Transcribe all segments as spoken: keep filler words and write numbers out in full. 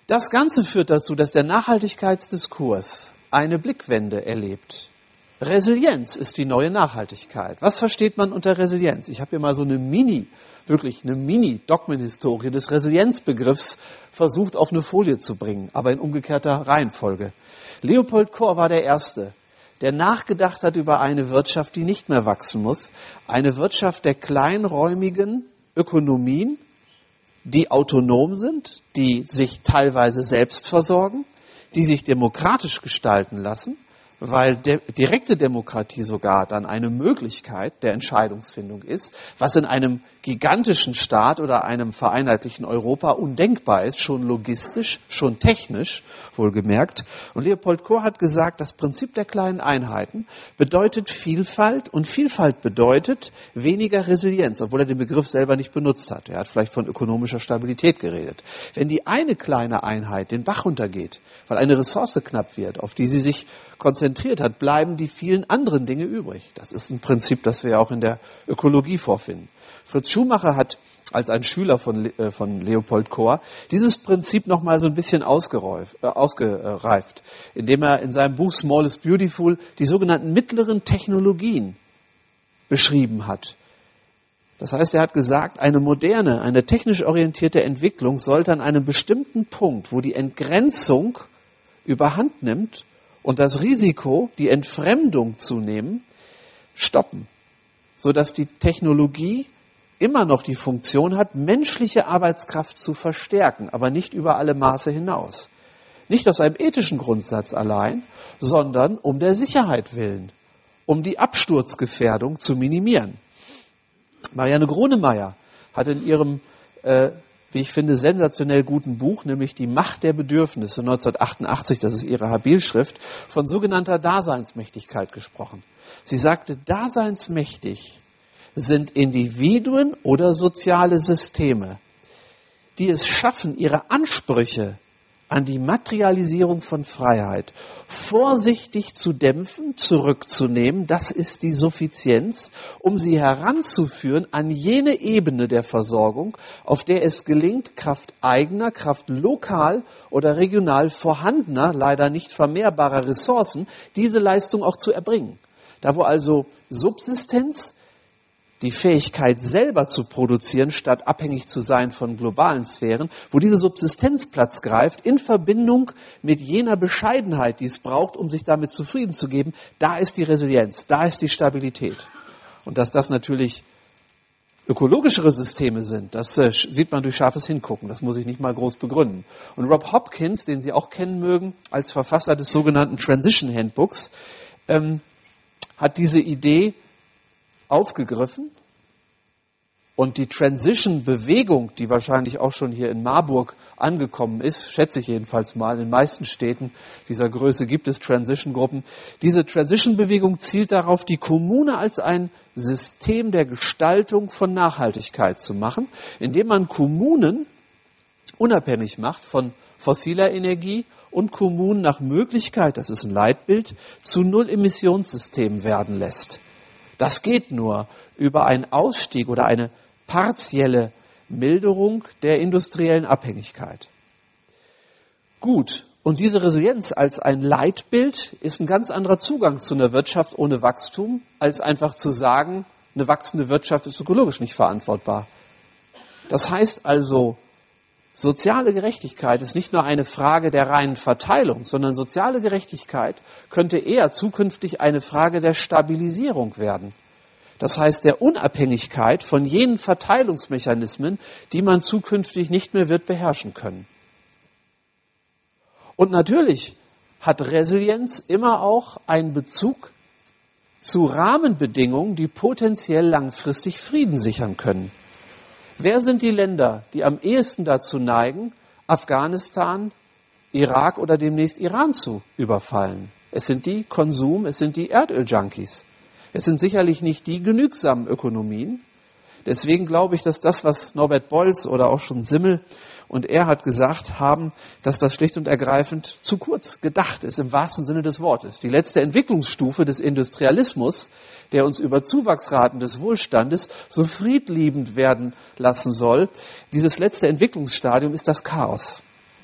Das Ganze führt dazu, dass der Nachhaltigkeitsdiskurs eine Blickwende erlebt. Resilienz ist die neue Nachhaltigkeit. Was versteht man unter Resilienz? Ich habe hier mal so eine Mini, wirklich eine Mini-Dogmenhistorie des Resilienzbegriffs versucht auf eine Folie zu bringen, aber in umgekehrter Reihenfolge. Leopold Kohr war der Erste, der nachgedacht hat über eine Wirtschaft, die nicht mehr wachsen muss. Eine Wirtschaft der kleinräumigen Ökonomien, die autonom sind, die sich teilweise selbst versorgen, die sich demokratisch gestalten lassen, weil de- direkte Demokratie sogar dann eine Möglichkeit der Entscheidungsfindung ist, was in einem gigantischen Staat oder einem vereinheitlichten Europa undenkbar ist, schon logistisch, schon technisch, wohlgemerkt. Und Leopold Kohr hat gesagt, das Prinzip der kleinen Einheiten bedeutet Vielfalt und Vielfalt bedeutet weniger Resilienz, obwohl er den Begriff selber nicht benutzt hat. Er hat vielleicht von ökonomischer Stabilität geredet. Wenn die eine kleine Einheit den Bach runtergeht, weil eine Ressource knapp wird, auf die sie sich konzentriert hat, bleiben die vielen anderen Dinge übrig. Das ist ein Prinzip, das wir auch in der Ökologie vorfinden. Fritz Schumacher hat als ein Schüler von, äh, von Leopold Kohr dieses Prinzip noch mal so ein bisschen ausgereift, äh, ausgereift, indem er in seinem Buch Small is Beautiful die sogenannten mittleren Technologien beschrieben hat. Das heißt, er hat gesagt, eine moderne, eine technisch orientierte Entwicklung sollte an einem bestimmten Punkt, wo die Entgrenzung überhand nimmt und das Risiko, die Entfremdung zunehmen, stoppen, sodass die Technologie immer noch die Funktion hat, menschliche Arbeitskraft zu verstärken, aber nicht über alle Maße hinaus. Nicht aus einem ethischen Grundsatz allein, sondern um der Sicherheit willen, um die Absturzgefährdung zu minimieren. Marianne Gronemeyer hat in ihrem, äh, wie ich finde, sensationell guten Buch, nämlich Die Macht der Bedürfnisse neunzehnhundertachtundachtzig, das ist ihre Habilschrift, von sogenannter Daseinsmächtigkeit gesprochen. Sie sagte, daseinsmächtig sind Individuen oder soziale Systeme, die es schaffen, ihre Ansprüche an die Materialisierung von Freiheit vorsichtig zu dämpfen, zurückzunehmen, das ist die Suffizienz, um sie heranzuführen an jene Ebene der Versorgung, auf der es gelingt, Kraft eigener, Kraft lokal oder regional vorhandener, leider nicht vermehrbarer Ressourcen, diese Leistung auch zu erbringen. Da wo also Subsistenz, die Fähigkeit selber zu produzieren, statt abhängig zu sein von globalen Sphären, wo diese Subsistenz Platz greift, in Verbindung mit jener Bescheidenheit, die es braucht, um sich damit zufrieden zu geben, da ist die Resilienz, da ist die Stabilität. Und dass das natürlich ökologischere Systeme sind, das äh, sieht man durch scharfes Hingucken, das muss ich nicht mal groß begründen. Und Rob Hopkins, den Sie auch kennen mögen, als Verfasser des sogenannten Transition Handbooks, ähm, hat diese Idee aufgegriffen und die Transition-Bewegung, die wahrscheinlich auch schon hier in Marburg angekommen ist, schätze ich jedenfalls mal, in den meisten Städten dieser Größe gibt es Transition-Gruppen. Diese Transition-Bewegung zielt darauf, die Kommune als ein System der Gestaltung von Nachhaltigkeit zu machen, indem man Kommunen unabhängig macht von fossiler Energie und Kommunen nach Möglichkeit, das ist ein Leitbild, zu Null-Emissionssystemen werden lässt. Das geht nur über einen Ausstieg oder eine partielle Milderung der industriellen Abhängigkeit. Gut, und diese Resilienz als ein Leitbild ist ein ganz anderer Zugang zu einer Wirtschaft ohne Wachstum, als einfach zu sagen, eine wachsende Wirtschaft ist ökologisch nicht verantwortbar. Das heißt also, soziale Gerechtigkeit ist nicht nur eine Frage der reinen Verteilung, sondern soziale Gerechtigkeit könnte eher zukünftig eine Frage der Stabilisierung werden. Das heißt der Unabhängigkeit von jenen Verteilungsmechanismen, die man zukünftig nicht mehr wird beherrschen können. Und natürlich hat Resilienz immer auch einen Bezug zu Rahmenbedingungen, die potenziell langfristig Frieden sichern können. Wer sind die Länder, die am ehesten dazu neigen, Afghanistan, Irak oder demnächst Iran zu überfallen? Es sind die Konsum, es sind die Erdöl-Junkies. Es sind sicherlich nicht die genügsamen Ökonomien. Deswegen glaube ich, dass das, was Norbert Bolz oder auch schon Simmel und er hat gesagt haben, dass das schlicht und ergreifend zu kurz gedacht ist, im wahrsten Sinne des Wortes. Die letzte Entwicklungsstufe des Industrialismus, der uns über Zuwachsraten des Wohlstandes so friedliebend werden lassen soll, dieses letzte Entwicklungsstadium ist das Chaos.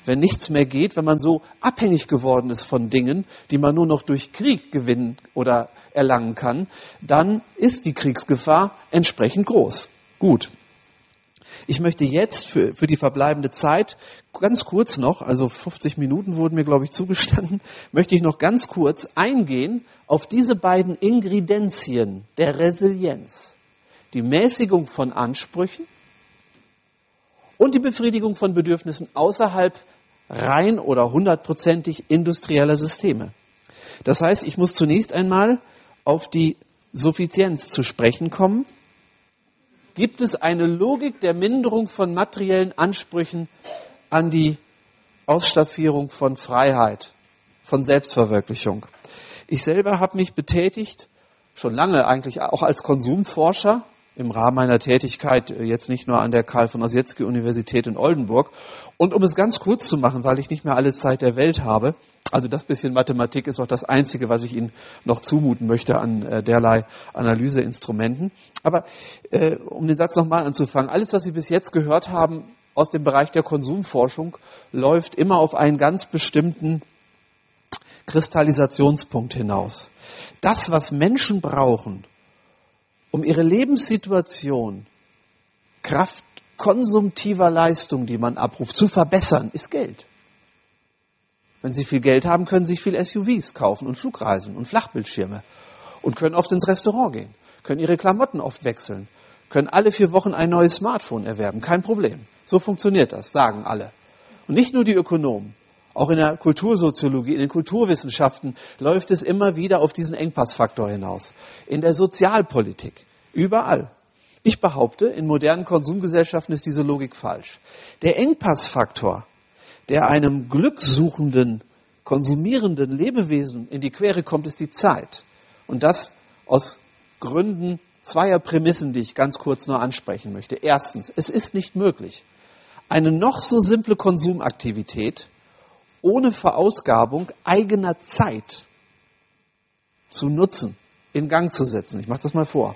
wenn nichts mehr geht, wenn man so abhängig geworden ist von Dingen, die man nur noch durch Krieg gewinnen oder erlangen kann, dann ist die Kriegsgefahr entsprechend groß. Gut. Ich möchte jetzt für, für die verbleibende Zeit ganz kurz noch, also fünfzig Minuten wurden mir, glaube ich, zugestanden, möchte ich noch ganz kurz eingehen auf diese beiden Ingredienzien der Resilienz. Die Mäßigung von Ansprüchen und die Befriedigung von Bedürfnissen außerhalb rein oder hundertprozentig industrieller Systeme. Das heißt, ich muss zunächst einmal auf die Suffizienz zu sprechen kommen. Gibt es eine Logik der Minderung von materiellen Ansprüchen an die Ausstaffierung von Freiheit, von Selbstverwirklichung? Ich selber habe mich betätigt, schon lange eigentlich auch als Konsumforscher, im Rahmen meiner Tätigkeit jetzt nicht nur an der Karl von Ossietzky Universität in Oldenburg. Und um es ganz kurz zu machen, weil ich nicht mehr alle Zeit der Welt habe, also das bisschen Mathematik ist auch das Einzige, was ich Ihnen noch zumuten möchte an äh, derlei Analyseinstrumenten. Aber äh, um den Satz nochmal anzufangen, alles, was Sie bis jetzt gehört haben aus dem Bereich der Konsumforschung, läuft immer auf einen ganz bestimmten Kristallisationspunkt hinaus. Das, was Menschen brauchen, um ihre Lebenssituation, Kraft konsumtiver Leistung, die man abruft, zu verbessern, ist Geld. Wenn Sie viel Geld haben, können Sie sich viel S U Vs kaufen und Flugreisen und Flachbildschirme und können oft ins Restaurant gehen, können Ihre Klamotten oft wechseln, können alle vier Wochen ein neues Smartphone erwerben, kein Problem. So funktioniert das, sagen alle. Und nicht nur die Ökonomen. Auch in der Kultursoziologie, in den Kulturwissenschaften läuft es immer wieder auf diesen Engpassfaktor hinaus. In der Sozialpolitik, überall. Ich behaupte, in modernen Konsumgesellschaften ist diese Logik falsch. Der Engpassfaktor, der einem glückssuchenden, konsumierenden Lebewesen in die Quere kommt, ist die Zeit. Und das aus Gründen zweier Prämissen, die ich ganz kurz nur ansprechen möchte. Erstens, es ist nicht möglich, eine noch so simple Konsumaktivität ohne Verausgabung eigener Zeit zu nutzen, in Gang zu setzen. Ich mache das mal vor.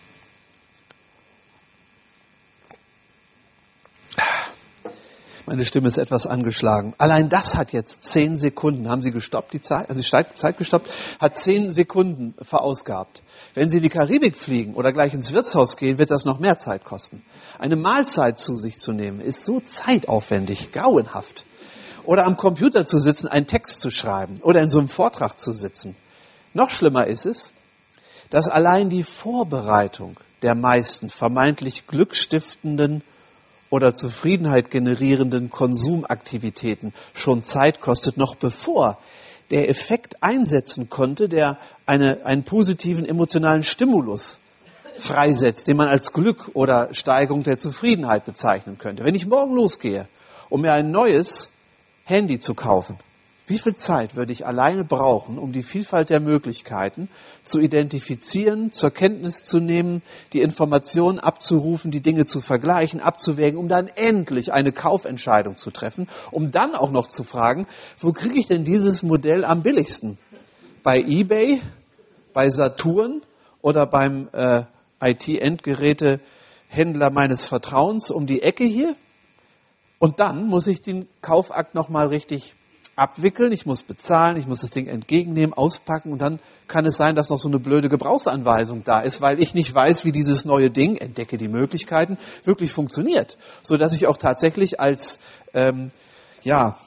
Meine Stimme ist etwas angeschlagen. Allein das hat jetzt zehn Sekunden. Haben Sie gestoppt, die Zeit? Also die Zeit gestoppt? Hat zehn Sekunden verausgabt. Wenn Sie in die Karibik fliegen oder gleich ins Wirtshaus gehen, wird das noch mehr Zeit kosten. Eine Mahlzeit zu sich zu nehmen, ist so zeitaufwendig, grauenhaft. Oder am Computer zu sitzen, einen Text zu schreiben oder in so einem Vortrag zu sitzen. Noch schlimmer ist es, dass allein die Vorbereitung der meisten vermeintlich glückstiftenden oder Zufriedenheit generierenden Konsumaktivitäten schon Zeit kostet, noch bevor der Effekt einsetzen konnte, der eine, einen positiven emotionalen Stimulus freisetzt, den man als Glück oder Steigerung der Zufriedenheit bezeichnen könnte. Wenn ich morgen losgehe, um mir ein neues Handy zu kaufen, wie viel Zeit würde ich alleine brauchen, um die Vielfalt der Möglichkeiten zu identifizieren, zur Kenntnis zu nehmen, die Informationen abzurufen, die Dinge zu vergleichen, abzuwägen, um dann endlich eine Kaufentscheidung zu treffen, um dann auch noch zu fragen, wo kriege ich denn dieses Modell am billigsten? Bei eBay, bei Saturn oder beim äh, I T-Endgerätehändler meines Vertrauens um die Ecke hier? Und dann muss ich den Kaufakt nochmal richtig abwickeln, ich muss bezahlen, ich muss das Ding entgegennehmen, auspacken und dann kann es sein, dass noch so eine blöde Gebrauchsanweisung da ist, weil ich nicht weiß, wie dieses neue Ding, entdecke die Möglichkeiten, wirklich funktioniert, sodass ich auch tatsächlich als ähm, ja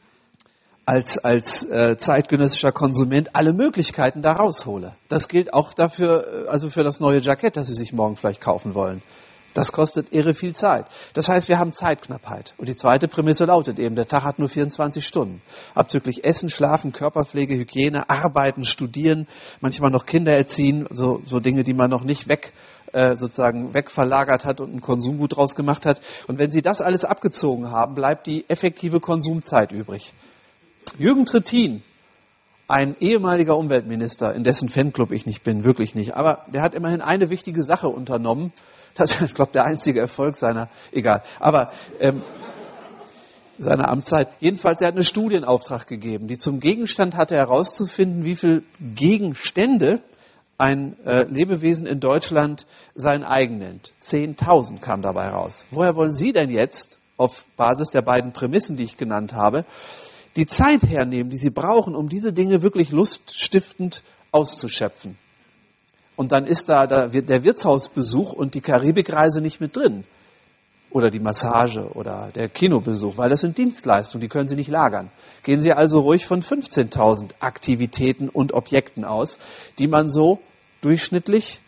als als äh, zeitgenössischer Konsument alle Möglichkeiten da raushole. Das gilt auch dafür, also für das neue Jackett, das Sie sich morgen vielleicht kaufen wollen. Das kostet irre viel Zeit. Das heißt, wir haben Zeitknappheit. Und die zweite Prämisse lautet eben, der Tag hat nur vierundzwanzig Stunden. Abzüglich Essen, Schlafen, Körperpflege, Hygiene, Arbeiten, Studieren, manchmal noch Kinder erziehen, so, so Dinge, die man noch nicht weg, äh, sozusagen wegverlagert hat und ein Konsumgut draus gemacht hat. Und wenn Sie das alles abgezogen haben, bleibt die effektive Konsumzeit übrig. Jürgen Trittin, ein ehemaliger Umweltminister, in dessen Fanclub ich nicht bin, wirklich nicht, aber der hat immerhin eine wichtige Sache unternommen. Das ist, ich glaube, der einzige Erfolg seiner, egal, aber ähm, seiner Amtszeit. Jedenfalls, er hat eine Studie in Auftrag gegeben, die zum Gegenstand hatte, herauszufinden, wie viel Gegenstände ein äh, Lebewesen in Deutschland sein eigen nennt. zehntausend kam dabei raus. Woher wollen Sie denn jetzt auf Basis der beiden Prämissen, die ich genannt habe, die Zeit hernehmen, die sie brauchen, um diese Dinge wirklich luststiftend auszuschöpfen. Und dann ist da der Wirtshausbesuch und die Karibikreise nicht mit drin. Oder die Massage oder der Kinobesuch, weil das sind Dienstleistungen, die können Sie nicht lagern. Gehen Sie also ruhig von fünfzehntausend Aktivitäten und Objekten aus, die man so durchschnittlich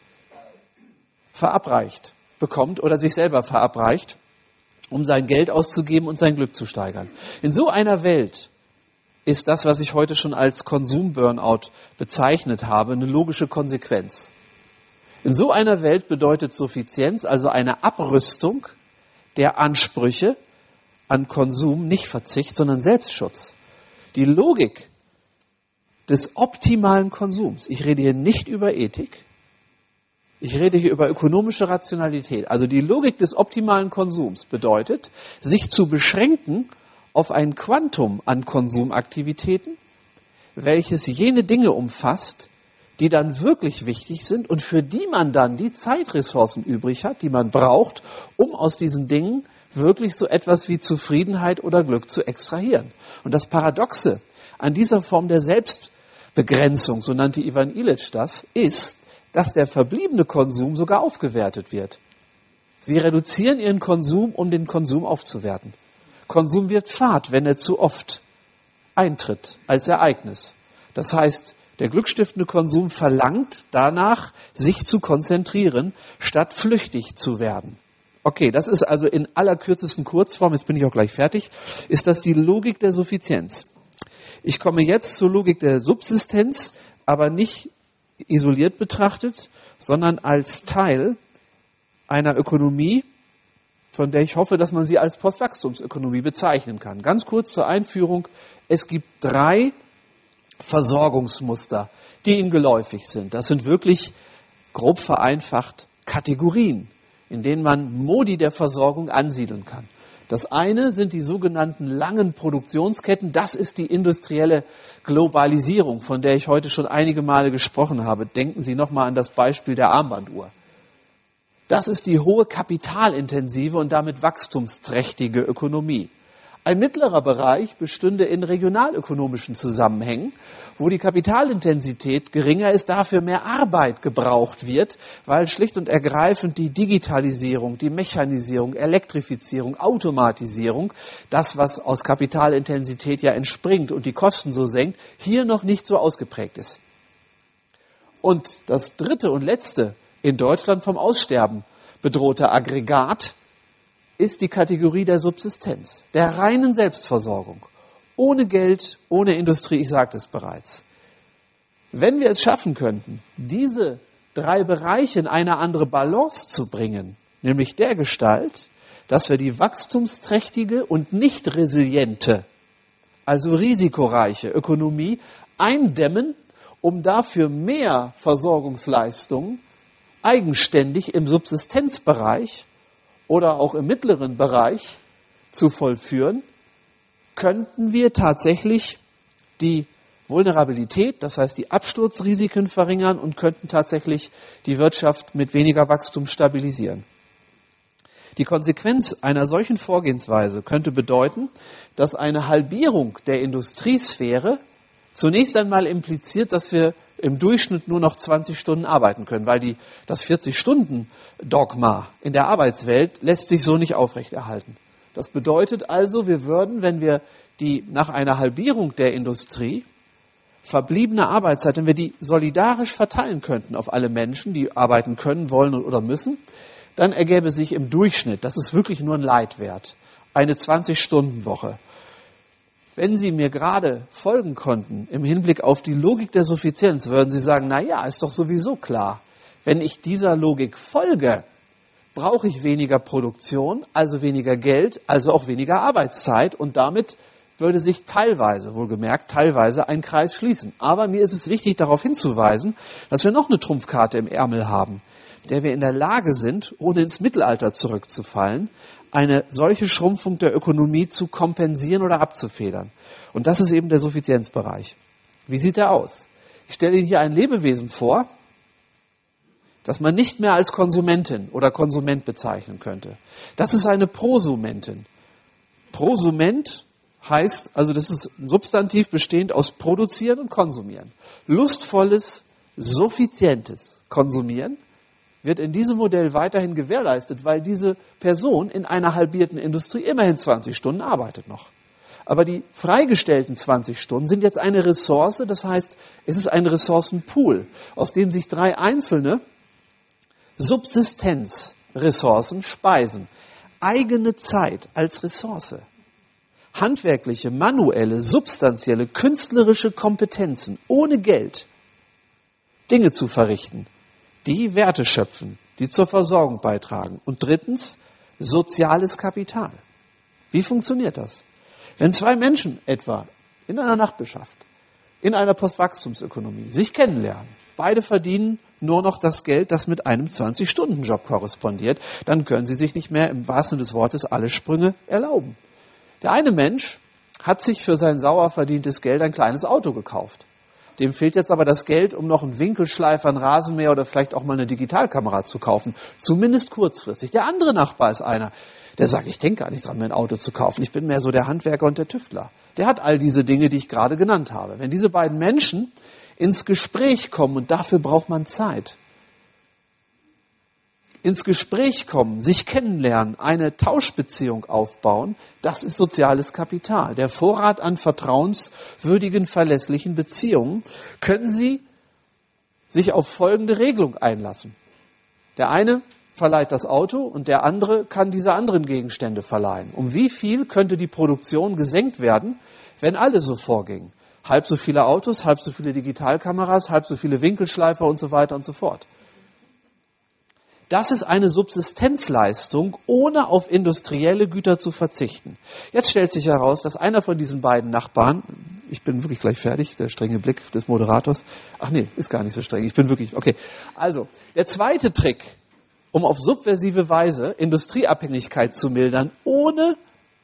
verabreicht bekommt oder sich selber verabreicht, um sein Geld auszugeben und sein Glück zu steigern. In so einer Welt ist das, was ich heute schon als Konsum-Burnout bezeichnet habe, eine logische Konsequenz. In so einer Welt bedeutet Suffizienz also eine Abrüstung der Ansprüche an Konsum, nicht Verzicht, sondern Selbstschutz. Die Logik des optimalen Konsums, ich rede hier nicht über Ethik, ich rede hier über ökonomische Rationalität. Also die Logik des optimalen Konsums bedeutet, sich zu beschränken auf ein Quantum an Konsumaktivitäten, welches jene Dinge umfasst, die dann wirklich wichtig sind und für die man dann die Zeitressourcen übrig hat, die man braucht, um aus diesen Dingen wirklich so etwas wie Zufriedenheit oder Glück zu extrahieren. Und das Paradoxe an dieser Form der Selbstbegrenzung, so nannte Ivan Illich das, ist, dass der verbliebene Konsum sogar aufgewertet wird. Sie reduzieren ihren Konsum, um den Konsum aufzuwerten. Konsum wird fad, wenn er zu oft eintritt als Ereignis. Das heißt, der glückstiftende Konsum verlangt danach, sich zu konzentrieren, statt flüchtig zu werden. Okay, das ist also in allerkürzesten Kurzform, jetzt bin ich auch gleich fertig, ist das die Logik der Suffizienz. Ich komme jetzt zur Logik der Subsistenz, aber nicht isoliert betrachtet, sondern als Teil einer Ökonomie, von der ich hoffe, dass man sie als Postwachstumsökonomie bezeichnen kann. Ganz kurz zur Einführung. Es gibt drei Versorgungsmuster, die Ihnen geläufig sind. Das sind wirklich grob vereinfacht Kategorien, in denen man Modi der Versorgung ansiedeln kann. Das eine sind die sogenannten langen Produktionsketten. Das ist die industrielle Globalisierung, von der ich heute schon einige Male gesprochen habe. Denken Sie nochmal an das Beispiel der Armbanduhr. Das ist die hohe kapitalintensive und damit wachstumsträchtige Ökonomie. Ein mittlerer Bereich bestünde in regionalökonomischen Zusammenhängen, wo die Kapitalintensität geringer ist, dafür mehr Arbeit gebraucht wird, weil schlicht und ergreifend die Digitalisierung, die Mechanisierung, Elektrifizierung, Automatisierung, das, was aus Kapitalintensität ja entspringt und die Kosten so senkt, hier noch nicht so ausgeprägt ist. Und das dritte und letzte in Deutschland vom Aussterben bedrohte Aggregat ist die Kategorie der Subsistenz, der reinen Selbstversorgung. Ohne Geld, ohne Industrie, ich sagte es bereits. Wenn wir es schaffen könnten, diese drei Bereiche in eine andere Balance zu bringen, nämlich der Gestalt, dass wir die wachstumsträchtige und nicht resiliente, also risikoreiche Ökonomie eindämmen, um dafür mehr Versorgungsleistungen eigenständig im Subsistenzbereich oder auch im mittleren Bereich zu vollführen, könnten wir tatsächlich die Vulnerabilität, das heißt die Absturzrisiken verringern und könnten tatsächlich die Wirtschaft mit weniger Wachstum stabilisieren. Die Konsequenz einer solchen Vorgehensweise könnte bedeuten, dass eine Halbierung der Industriesphäre zunächst einmal impliziert, dass wir im Durchschnitt nur noch zwanzig Stunden arbeiten können, weil die, das vierzig-Stunden-Dogma in der Arbeitswelt lässt sich so nicht aufrechterhalten. Das bedeutet also, wir würden, wenn wir die nach einer Halbierung der Industrie verbliebene Arbeitszeit, wenn wir die solidarisch verteilen könnten auf alle Menschen, die arbeiten können, wollen oder müssen, dann ergäbe sich im Durchschnitt, das ist wirklich nur ein Leitwert, eine zwanzig-Stunden-Woche. Wenn Sie mir gerade folgen konnten im Hinblick auf die Logik der Suffizienz, würden Sie sagen, na ja, ist doch sowieso klar. Wenn ich dieser Logik folge, brauche ich weniger Produktion, also weniger Geld, also auch weniger Arbeitszeit und damit würde sich teilweise, wohlgemerkt, teilweise ein Kreis schließen. Aber mir ist es wichtig, darauf hinzuweisen, dass wir noch eine Trumpfkarte im Ärmel haben, der wir in der Lage sind, ohne ins Mittelalter zurückzufallen, eine solche Schrumpfung der Ökonomie zu kompensieren oder abzufedern. Und das ist eben der Suffizienzbereich. Wie sieht er aus? Ich stelle Ihnen hier ein Lebewesen vor, das man nicht mehr als Konsumentin oder Konsument bezeichnen könnte. Das ist eine Prosumentin. Prosument heißt, also das ist ein Substantiv bestehend aus produzieren und konsumieren. Lustvolles, suffizientes Konsumieren wird in diesem Modell weiterhin gewährleistet, weil diese Person in einer halbierten Industrie immerhin zwanzig Stunden arbeitet noch. Aber die freigestellten zwanzig Stunden sind jetzt eine Ressource, das heißt, es ist ein Ressourcenpool, aus dem sich drei einzelne Subsistenzressourcen speisen. Eigene Zeit als Ressource. Handwerkliche, manuelle, substanzielle, künstlerische Kompetenzen ohne Geld Dinge zu verrichten, die Werte schöpfen, die zur Versorgung beitragen. Und drittens, soziales Kapital. Wie funktioniert das? Wenn zwei Menschen etwa in einer Nachbarschaft, in einer Postwachstumsökonomie sich kennenlernen, beide verdienen nur noch das Geld, das mit einem zwanzig-Stunden-Job korrespondiert, dann können sie sich nicht mehr im wahrsten Sinne des Wortes alle Sprünge erlauben. Der eine Mensch hat sich für sein sauer verdientes Geld ein kleines Auto gekauft. Dem fehlt jetzt aber das Geld, um noch einen Winkelschleifer, einen Rasenmäher oder vielleicht auch mal eine Digitalkamera zu kaufen. Zumindest kurzfristig. Der andere Nachbar ist einer, der sagt, ich denke gar nicht dran, mir ein Auto zu kaufen. Ich bin mehr so der Handwerker und der Tüftler. Der hat all diese Dinge, die ich gerade genannt habe. Wenn diese beiden Menschen ins Gespräch kommen, und dafür braucht man Zeit, ins Gespräch kommen, sich kennenlernen, eine Tauschbeziehung aufbauen, das ist soziales Kapital. Der Vorrat an vertrauenswürdigen, verlässlichen Beziehungen. Können Sie sich auf folgende Regelung einlassen. Der eine verleiht das Auto und der andere kann diese anderen Gegenstände verleihen. Um wie viel könnte die Produktion gesenkt werden, wenn alle so vorgingen? Halb so viele Autos, halb so viele Digitalkameras, halb so viele Winkelschleifer und so weiter und so fort. Das ist eine Subsistenzleistung, ohne auf industrielle Güter zu verzichten. Jetzt stellt sich heraus, dass einer von diesen beiden Nachbarn, ich bin wirklich gleich fertig, der strenge Blick des Moderators, ach nee, ist gar nicht so streng, ich bin wirklich, okay. Also, der zweite Trick, um auf subversive Weise Industrieabhängigkeit zu mildern, ohne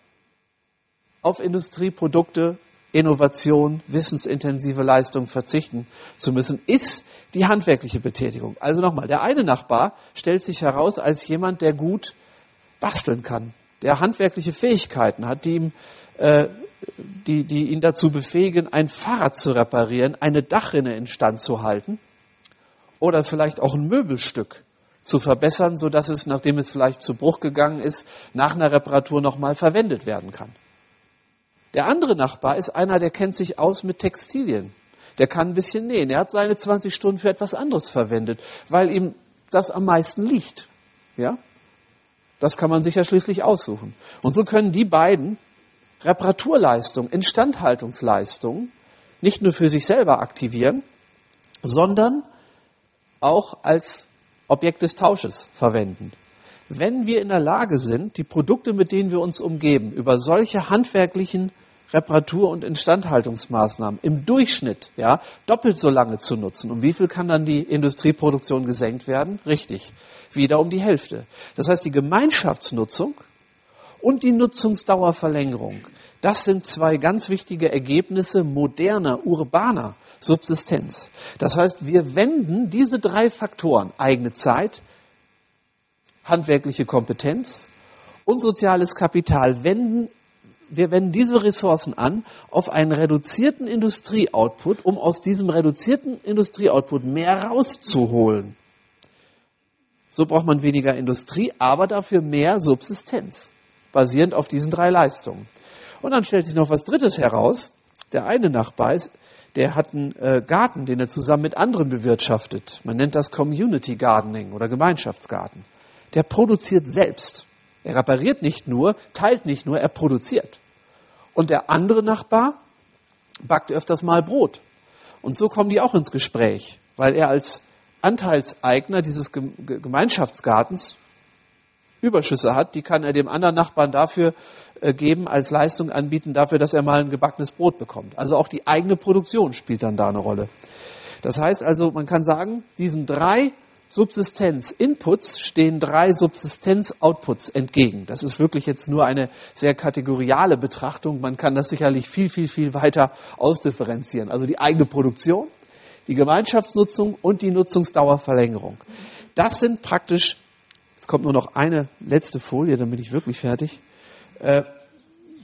auf Industrieprodukte, Innovation, wissensintensive Leistung verzichten zu müssen, ist die handwerkliche Betätigung. Also nochmal, der eine Nachbar stellt sich heraus als jemand, der gut basteln kann, der handwerkliche Fähigkeiten hat, die, ihm, äh, die, die ihn dazu befähigen, ein Fahrrad zu reparieren, eine Dachrinne instand zu halten oder vielleicht auch ein Möbelstück zu verbessern, sodass es, nachdem es vielleicht zu Bruch gegangen ist, nach einer Reparatur nochmal verwendet werden kann. Der andere Nachbar ist einer, der kennt sich aus mit Textilien. Der kann ein bisschen nähen. Er hat seine zwanzig Stunden für etwas anderes verwendet, weil ihm das am meisten liegt. Ja? Das kann man sich ja schließlich aussuchen. Und so können die beiden Reparaturleistungen, Instandhaltungsleistungen nicht nur für sich selber aktivieren, sondern auch als Objekt des Tausches verwenden. Wenn wir in der Lage sind, die Produkte, mit denen wir uns umgeben, über solche handwerklichen Reparatur- und Instandhaltungsmaßnahmen im Durchschnitt ja, doppelt so lange zu nutzen. Um wie viel kann dann die Industrieproduktion gesenkt werden? Richtig, wieder um die Hälfte. Das heißt, die Gemeinschaftsnutzung und die Nutzungsdauerverlängerung, das sind zwei ganz wichtige Ergebnisse moderner, urbaner Subsistenz. Das heißt, wir wenden diese drei Faktoren, eigene Zeit, handwerkliche Kompetenz und soziales Kapital, wenden wir wenden diese Ressourcen an auf einen reduzierten Industrieoutput, um aus diesem reduzierten Industrieoutput mehr rauszuholen. So braucht man weniger Industrie, aber dafür mehr Subsistenz, basierend auf diesen drei Leistungen. Und dann stellt sich noch was Drittes heraus. Der eine Nachbar ist, der hat einen äh, Garten, den er zusammen mit anderen bewirtschaftet. Man nennt das Community Gardening oder Gemeinschaftsgarten. Der produziert selbst. Er repariert nicht nur, teilt nicht nur, er produziert. Und der andere Nachbar backt öfters mal Brot. Und so kommen die auch ins Gespräch, weil er als Anteilseigner dieses Gemeinschaftsgartens Überschüsse hat, die kann er dem anderen Nachbarn dafür äh, geben, als Leistung anbieten, dafür, dass er mal ein gebackenes Brot bekommt. Also auch die eigene Produktion spielt dann da eine Rolle. Das heißt also, man kann sagen, diesen drei Subsistenz-Inputs stehen drei Subsistenz-Outputs entgegen. Das ist wirklich jetzt nur eine sehr kategoriale Betrachtung. Man kann das sicherlich viel, viel, viel weiter ausdifferenzieren. Also die eigene Produktion, die Gemeinschaftsnutzung und die Nutzungsdauerverlängerung. Das sind praktisch, jetzt kommt nur noch eine letzte Folie, dann bin ich wirklich fertig, äh,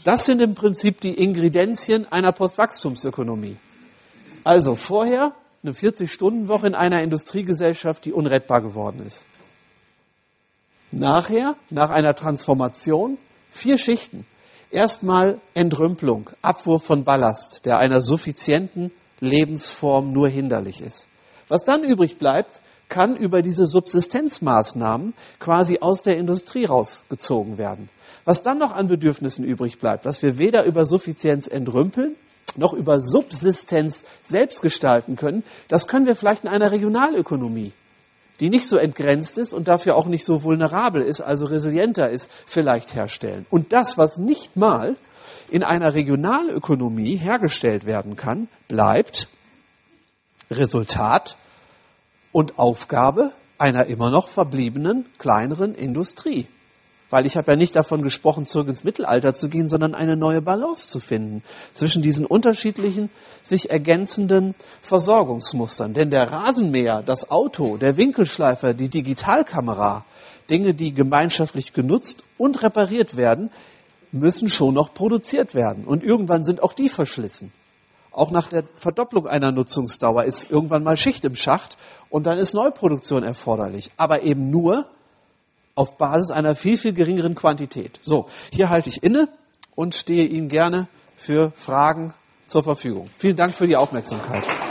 Das sind im Prinzip die Ingredienzien einer Postwachstumsökonomie. Also vorher eine vierzig-Stunden-Woche in einer Industriegesellschaft, die unrettbar geworden ist. Nachher, nach einer Transformation, vier Schichten. Erstmal Entrümpelung, Abwurf von Ballast, der einer suffizienten Lebensform nur hinderlich ist. Was dann übrig bleibt, kann über diese Subsistenzmaßnahmen quasi aus der Industrie rausgezogen werden. Was dann noch an Bedürfnissen übrig bleibt, was wir weder über Suffizienz entrümpeln, noch über Subsistenz selbst gestalten können, das können wir vielleicht in einer Regionalökonomie, die nicht so entgrenzt ist und dafür auch nicht so vulnerabel ist, also resilienter ist, vielleicht herstellen. Und das, was nicht mal in einer Regionalökonomie hergestellt werden kann, bleibt Resultat und Aufgabe einer immer noch verbliebenen kleineren Industrie. Weil ich habe ja nicht davon gesprochen, zurück ins Mittelalter zu gehen, sondern eine neue Balance zu finden zwischen diesen unterschiedlichen, sich ergänzenden Versorgungsmustern. Denn der Rasenmäher, das Auto, der Winkelschleifer, die Digitalkamera, Dinge, die gemeinschaftlich genutzt und repariert werden, müssen schon noch produziert werden. Und irgendwann sind auch die verschlissen. Auch nach der Verdopplung einer Nutzungsdauer ist irgendwann mal Schicht im Schacht und dann ist Neuproduktion erforderlich. Aber eben nur auf Basis einer viel, viel geringeren Quantität. So, hier halte ich inne und stehe Ihnen gerne für Fragen zur Verfügung. Vielen Dank für die Aufmerksamkeit.